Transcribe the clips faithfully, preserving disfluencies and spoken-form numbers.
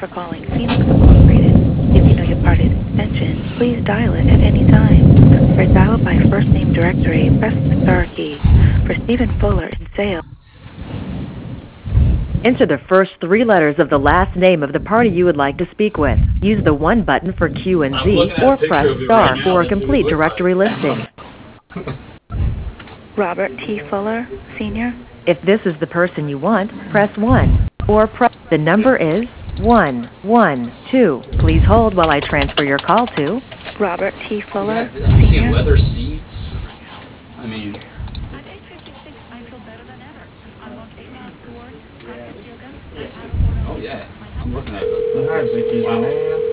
for calling Phoenix Incorporated. If you know your party's extension, please dial it at any time. For dial by first name directory, press the star key. For Stephen Fuller in sales, enter the first three letters of the last name of the party you would like to speak with. Use the one button for Q and Z, or press star right for a complete directory like. listing. Robert T. Fuller, Senior. If this is the person you want, press one, or press the number is one one two. Please hold while I transfer your call to Robert T. Fuller, Yeah, I'm seeing Senior. leather seats. I mean, oh yeah, I'm looking at it. All right, Vicky's Wow. name.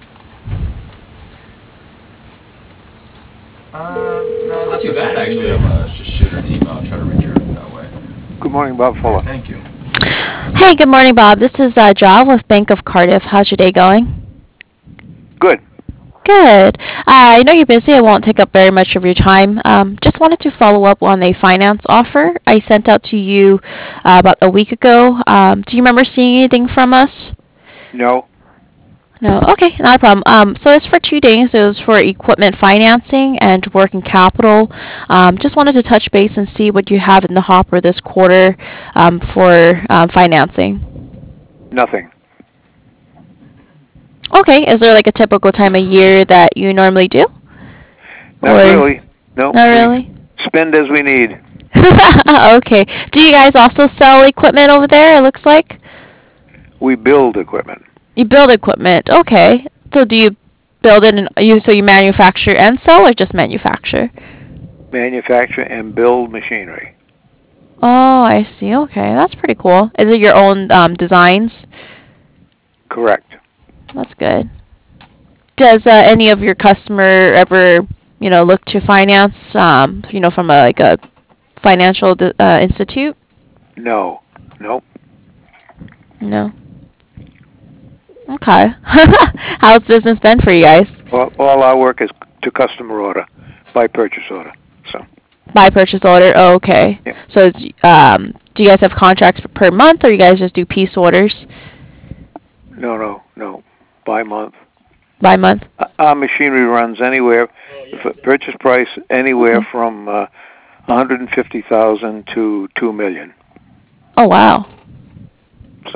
Uh, no, Not too bad, actually. I'm uh, just shoot her an email and try to reach her that way. Good morning, Bob Fuller. Thank you. Hey, good morning, Bob. This is uh, Job with Bank of Cardiff. How's your day going? Good. Good. Uh, I know you're busy. I won't take up very much of your time. Um, just wanted to follow up on a finance offer I sent out to you uh, about a week ago. Um, do you remember seeing anything from us? No. No. Okay, not a problem. Um, so it's for two things. It was for equipment financing and working capital. Um, just wanted to touch base and see what you have in the hopper this quarter um, for um, financing. Nothing. Okay. Is there like a typical time of year that you normally do? Not Or- really. No. Not we really? Spend as we need. Okay. Do you guys also sell equipment over there, it looks like? We build equipment. You build equipment. Okay. So do you build it and you so you manufacture and sell or just manufacture? Manufacture and build machinery. Oh, I see. Okay. That's pretty cool. Is it your own um, designs? Correct. That's good. Does uh, any of your customer ever, you know, look to finance, um, you know, from a, like a financial di- uh, institute? No. Nope. No. Okay. How's business been for you guys? All, all our work is to customer order, by purchase order. So. By purchase order. Oh, okay. Yeah. So, um, do you guys have contracts per month, or you guys just do piece orders No, no, no. By month. by month? Uh, Our machinery runs anywhere, for purchase price anywhere Okay. from uh, one hundred fifty thousand to two million. Oh, wow. So.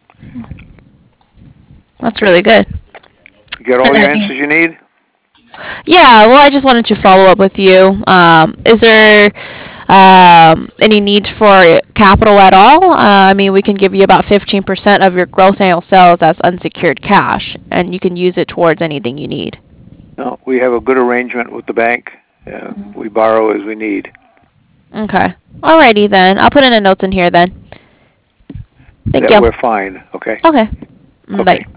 That's really good. You get all your answers you need? Yeah, well, I just wanted to follow up with you. Um, is there um, any need for capital at all? Uh, I mean, we can give you about fifteen percent of your gross annual sales as unsecured cash, and you can use it towards anything you need. No, we have a good arrangement with the bank. Uh, we borrow as we need. Okay. Alrighty then. I'll put in a note in here then. Thank that you. We're fine, okay? Okay. Mm, Okay. Bye.